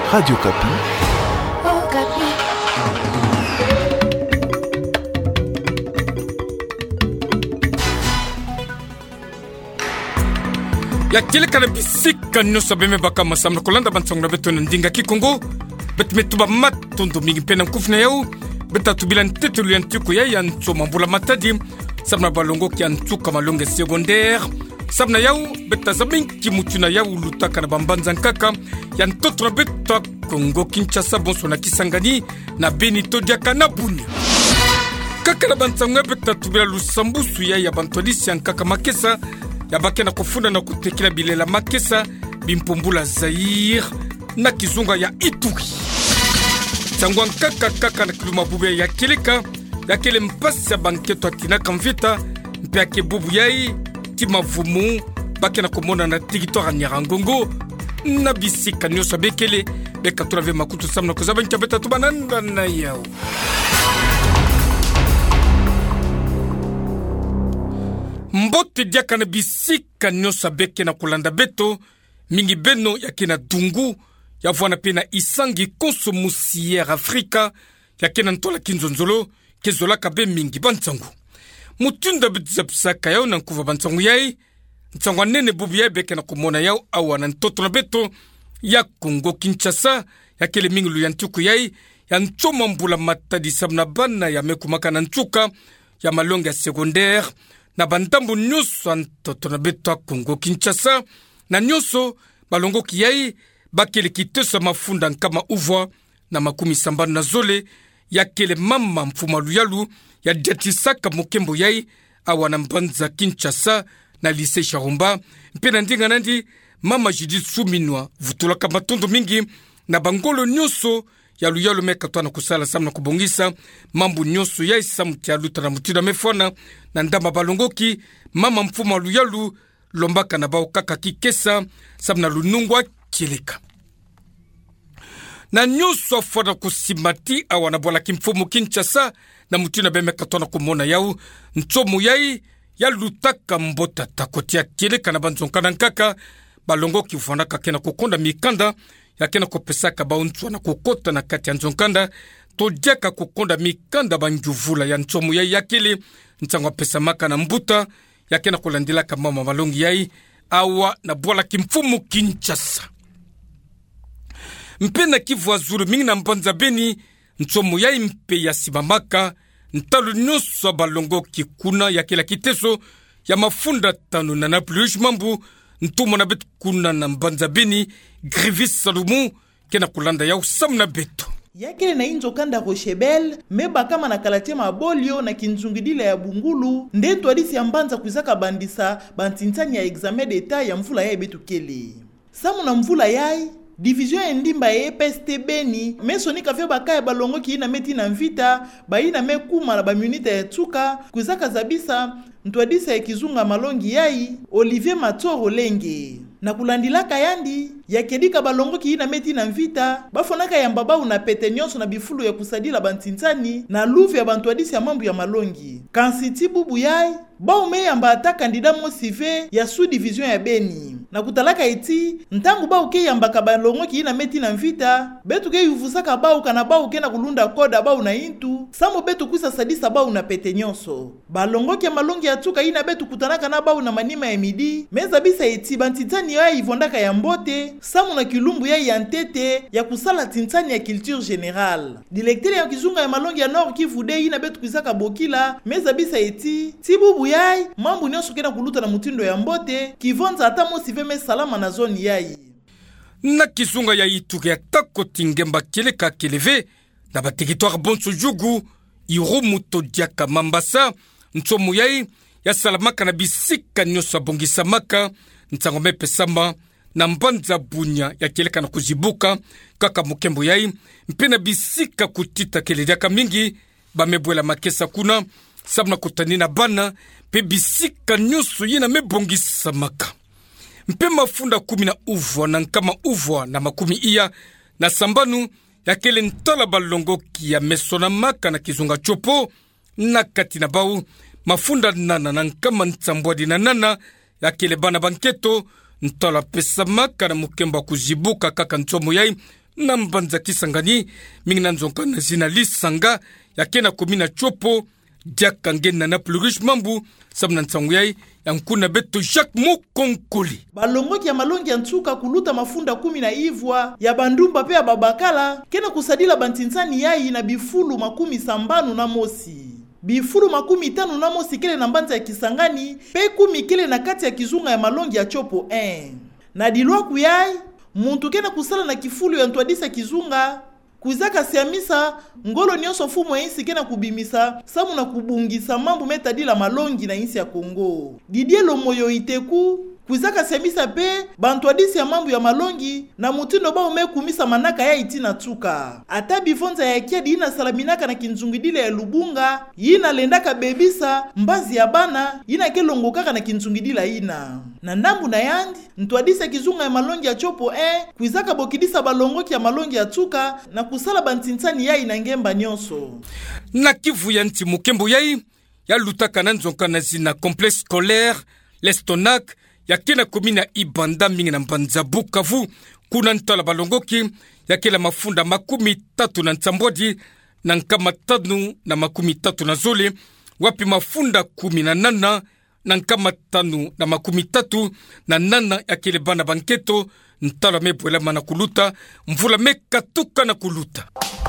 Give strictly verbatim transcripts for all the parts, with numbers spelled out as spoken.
Radio Kapi. Oh, Kapi. Ya kile kana bisika nyosa beme baka masamna kolanda bansonga beto ndinga kikongo bet metuba matundu mingi pena kufna yau beta tubilan tetulu yantuko ya yanto mambula matadi sabna balongo ki yantuka malonge secondaire sabna yau beta zabin kimutuna yau lutaka na bambanza nkaka yantotra beta Kongo Kinshasa bonso na Kisangani na Benito Diaka na Bunia kaka na bansonga beta tubila lusambusu ya ya bantolisi yankaka makesa ya bakena kufunda na kutekila bilela makesa bimpumbula Zaire na kizunga ya Ituri Sangwa kaka kaka na kiluma bube ya kilika ya kele mpasi ya banketo atina kamvita mpe ake bubu yai tima vumu bakena kumona na tigitoa nyarangongo na bisika nyosa bekele beka turave makutu samna kuzaba nkabeta tubananda na yao Mbote diaka na bisika nyosa beke na kulanda beto mingi beno ya kena dungu ya vwana pena isangi konso musiere Afrika ya kena ntola kinzonzolo kezola kabe mingi bantangu mutunda bitzapsaka yao na nkuva bantangu yai ntangwa nene bubu yai beke na kumona yao awa na ntoto na beto ya Kongo Kinshasa ya kele mingi luyantuku yai ya nchoma mbula matadi sabna bana ya mekumaka na ntuka ya malonga secondaire na bantambu nyoso antoto na beto ya Kongo Kinshasa na nyoso balongo kiyai bakele kitesa mafunda nkama uvwa na makumi sambano na zole ya kele mama mfuma luyalu ya jatisaka mukembo yai awa na mbanza Kinshasa na lise Sharumba mpena ndinga nandi mama Judith Suminwa vutula kama tondo mingi na bangolo nyoso ya luyalu meka tuana kusala samna kubongisa mambu nyoso ya isamuti ya luta na mutida mefwana na ndama balongoki mama mfuma luyalu lombaka na bao kaka kikesa samna lunungwa kilika na nyoso afwana kusimati awana bola kimfumu Kinshasa na mutina beme katona kumona yau nchomu yai ya lutaka mbota takotia kilika na banzonkana nkaka balongo kifwana kakena kukonda mikanda ya kena kopesaka bauntua na kukota na kati ya nzonkanda todiaka kukonda mikanda banjuvula ya nchomu yai yakili ntangwa pesa maka na mbuta ya kena kulandila kama mamalongi yai awa na bola kimfumu Kinshasa mpena Kivu Azulu mingi na mbanza beni nchomu yai mpe ya simamaka ntalu nyoso balongo kikuna ya kila kiteso ya mafunda tanu na naplush mambu ntumo na betu kuna na mbanza beni Grivis Salumu kena kulanda ya usamna betu yakele na inzo kanda Rochebel meba kama na kalatia mabolio na kinzungidile ya bungulu ndetu adisi ya mbanza kuzaka bandisa bantintani ya examen d'etat ya mvula ya betu kele samu na mvula yai division ya ndimba ya E P S T Beni mesonika vyo bakaya balongo ki ina meti na mvita ba ina mekuma na bamunita ya tuka kuzaka zabisa ntwadisa ya kizunga malongi yai Olivier Matoro Lenge na kulandilaka yandi ya kedika balongo ki ina meti na mvita bafonaka ya mbabau na pete nyonso na bifulu ya kusadila bantintani na luve ya bantwadisi ya mambu ya malongi kansiti bubu yai baume ya mbata kandida mosive ya sous division ya Beni na kutalaka eti ntangu bau ke yambaka balongo ki ina meti na mvita betu ke yuvusaka bau kana bau ke na kulunda koda bau na intu samo betu kusa sadisa bau na pete nyonso balongo ke malongi ya tuka ina betu kutanaka na bau na manima ya midi meza bisa eti bantintani ya ivondaka ya mbote samu na kilumbu ya yantete ya kusala tintani ya culture générale directeur ya kizunga ya malongi ya Nord Kivu de ina betu kuzaka bokila meza bisa eti tibubu yai mambu nyonso kena kuluta na mutindo ya mbote kivonza ata mosive me salama na zone yai na kizunga ya Ituri ya tako tingemba keleka keleve na ba territoire bonso jugu irumu to diaka Mambasa nchomu yai ya salamaka na bisika nyosa bongisa maka ntangome pesama na mbanza bunya ya keleka na kuzibuka kaka mukembo yai mpena bisika kutita kelediaka mingi bamebwela makesa kuna sabna kutanina bana pe bisika nyoso yina mebongisa maka mpe mafunda kumi na uvwa na nkama uvwa na makumi iya na sambanu ya kele ntala balongo ki ya mesona maka na kizunga chopo na kati na bau mafunda nana na nkama ntambwadi na nana ya kele bana banketo ntala pesa maka na mukemba kuzibuka kaka ntomo yai na Mbanza Kisangani mingi na nzonka na zina lisanga ya kena komina chopo diaka ngena na plurish mambu sabna nsangu yai ya nkuna beto Jacques Mokonkoli. Balongoki ya malongi ya ntuka kuluta mafunda kumi na ivwa ya bandumba pe ya babakala kena kusadila bantinzani yai na bifulu makumi sambanu na mosi. Bifulu makumi tanu na mosi kele na Mbanza ya Kisangani pe kumi kele na kati ya kizunga ya malongi ya chopo un. Na dilwa kuyai muntu kena kusala na kifulu ya ntwadisa kizunga kuzaka siamisa ngolo nyonso fumo insi kena kubimisa samu na kubungisa mambu metadila malongi na insi ya Kongo. Didier Lomoyo Iteku kuzaka siamisa pe bantwadisi ya mambu ya malongi na mutindo ba ume kumisa manaka ya itina tuka. Ata bivonza ya kiadi ina salaminaka na kinzungidile ya Lubunga yina lendaka bebisa mbazi ya bana yina kelongokaka na kinzungidila ina. Na ndambu na yandi ntwadisa kizunga ya malongi ya chopo eh kuzaka bokidisa balongoki ya malongi ya tuka na kusala bantintsani yai na ngemba nyonso. Na Kivu ya nti mukembo yai ya lutaka na nzonka na zina complexe scolaire l'Estonac ya kena komina Ibanda mingi na Mbanza Bukavu kuna ntala balongoki ya kela mafunda makumi tatu na ntambodi na nkama tanu na makumi tatu na zole wapi mafunda kumi na nana na nkama tanu na makumi tatu na nana ya kele bana banketo ntala mebwela mana kuluta mvula mekatuka na kuluta.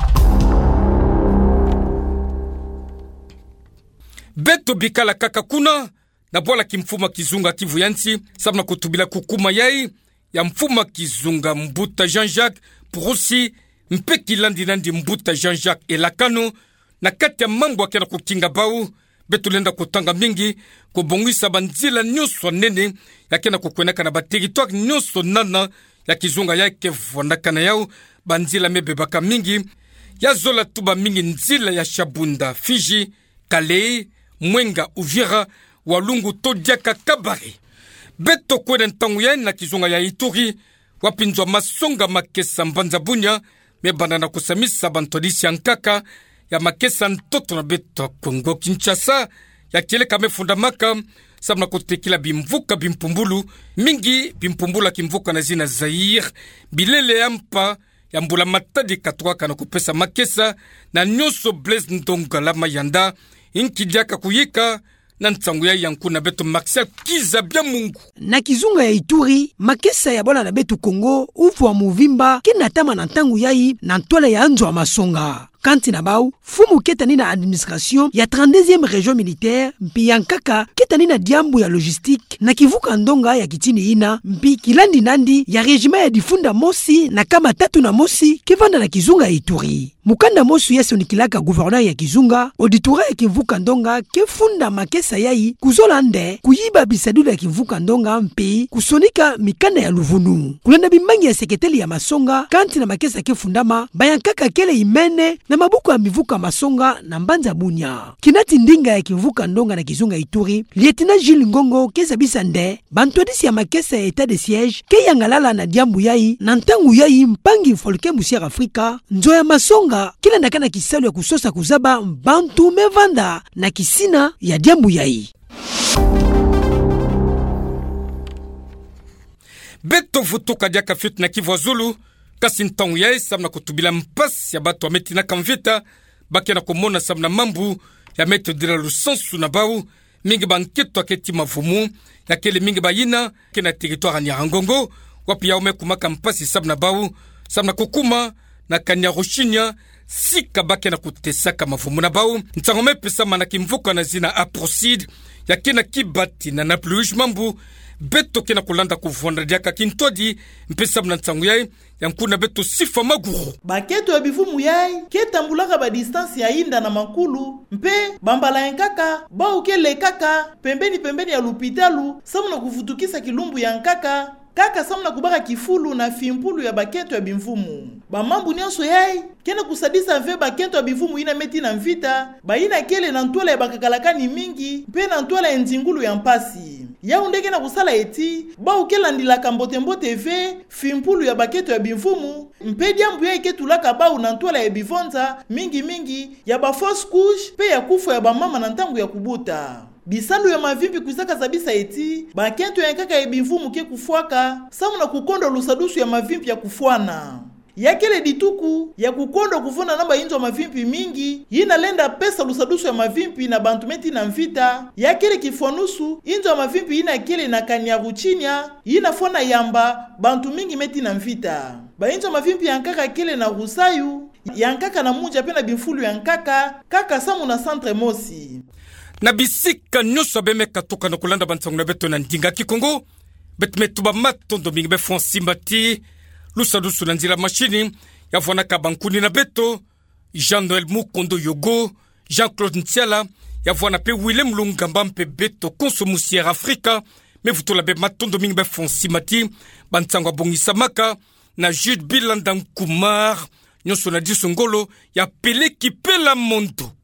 Beto bikala kaka kuna na bola kimfuma kizunga Kivu yansi sabna kutubila kukuma yai ya mfuma kizunga Mbuta Jean-Jacques Purusi mpeki landi nandi Mbuta Jean-Jacques Elakano na kati ya mambo akena kukinga bau betu lenda kutanga mingi kubongwisa banzila nyoso nene ya kena kukwenaka na bateritoak nyoso nana ya kizunga yake vondaka na yao banzila mebebaka mingi ya zola tuba mingi nzila ya Shabunda, Fiji, Kalei, Mwenga, Uvira, Walungu, Todiaka, Kabare. Beto kwene ntangu ya na kizunga ya Ituri, wapinzwa masonga Makesa Mbanza Bunya, mebana na kusamisa bantodisi ya nkaka, ya Makesa ntoto na beto Kongo Kinshasa, ya kile kame fundamaka, sabna kutekila bimvuka bimpumbulu, mingi bimpumbula kimvuka na zina Zaire, bilele ya mpa, ya mbula matadi katwaka na kupesa Makesa, na nyoso Blaise Ndonga la Mayanda, inkidiaka kuyika, na ntangu ya yanku na beto Maxel Kizabia Mungu. Na kizunga ya Ituri, Makesa ya bola na beto Kongo, ufu wa muvimba, kina tama na ntangu yai, na ntwale ya anjo wa masonga. Kanti na bau, fumu ketani na administration ya trente-deuxième région militaire, mpi yankaka ketani na diambu ya logistique, na kivuka ndonga ya kitini ina, mpi kilandi nandi ya rejima ya difunda mosi na kama tatu na mosi, kevanda na kizunga ya Ituri. Mukanda mosu yesi unikilaka gouverneur ya kizunga, auditora ya kivuka ndonga, kefunda Makesa yai, kuzola nde, kuyiba bisadula ya kivuka ndonga mpi, kusonika mikanda ya luvunu. Kulanda bimangi ya seketeli ya masonga, kanti na Makesa kefundama, bayankaka kele imene, na mabuku ya mivuka masonga na Mbanza Bunya. Kinati ndinga ya kivuka ndonga na kizunga Ituri, Lieutenant Jules Ngongo keza bisande, bantwadisi ya Makesa ya etat de siège, ke yangalala na diambu yai, na ntangu yai mpangi mfolke musière Afrika, nzo ya masonga, kila ndakana kisalu ya kusosa kuzaba bantu mevanda na kisina ya diambu yai. Beto vutuka diaka fit na Kivu Zulu, kasi ntangu yai samna kutubila mpasi ya batu wa meti na kamvita, baki na kumona samna mambu ya meti dira lusansu na bau, mingi banketo aketi mavumu, ya kele mingi bayina, kena territoire ni Rangongo, wapi ya ume kumaka mpasi samna bau, samna kukuma na Kanyarushinya, sika baki na kutesaka mavumu na bau, ntangu mepesa manaki mvuka na zina Aprocide, ya kena kibati na napluish mambu, beto kena kulanda kuvonda diaka kintodi mpesa mna ntangu yai ya mkuna beto sifa maguru. Baketo ya bivumu yai ketambulaka ba distance ya inda na makulu mpe bambala yankaka ba ukele kaka pembeni pembeni ya lupitalu samuna kufutukisa kilumbu ya nkaka kaka samuna kubaka kifulu na fimpulu ya baketo ya bivumu. Ba mambu nyonso yai kena kusadisa mve baketo ya bivumu ina meti na mvita ba ina kele na ntwala ya bakakalakani mingi mpe na ntwala ya nzingulu ya mpasi. Ya undeke na kusala eti, ba ukela ndilaka mbote mbote ve, fimpulu ya baketo ya bivumu, mpe diambu ya iketulaka ba unantwala ya bivonza, mingi mingi, ya ba fausse couche, pe ya kufu ya ba mama na ntangu ya kubuta. Bisandu ya mavimbi kuzaka zabisa eti, baketo ya nkaka ya bivumu ke kufuaka, samu na kukondo lusadusu ya mavimbi ya kufuana. yakele dituku ya kukondo kuvuna namba inzo mavimpi mingi yina lenda pesa lusadusu ya mavimpi na bantu meti na mvita yakele kifonusu inzo ya mavimpi yina kele na kanyaruchinya yina fona yamba bantu mingi meti na mvita ba inzo mavimpi yankaka kele na rusayu yankaka na munja pe na bimfulu yankaka kaka samu na centre mosi na bisika nyonso abemeka toka na kulanda bansango na beto na ndinga kikongo betmetu ba matondo mingi be fonsimba ti lusadusu na nzira machini yavwanaka bankuni na beto Jean-Noël Mukondo Yogo Jean-Claude Ntiala yavwana pe Willem Lungamba mpe beto konso musière Afrika me vutola be matondo mingi be fonsimba ti bansango abongisa maka na Jude Bilanda Nkumar nyonso na diso ngolo ya Pele Kipela Mondo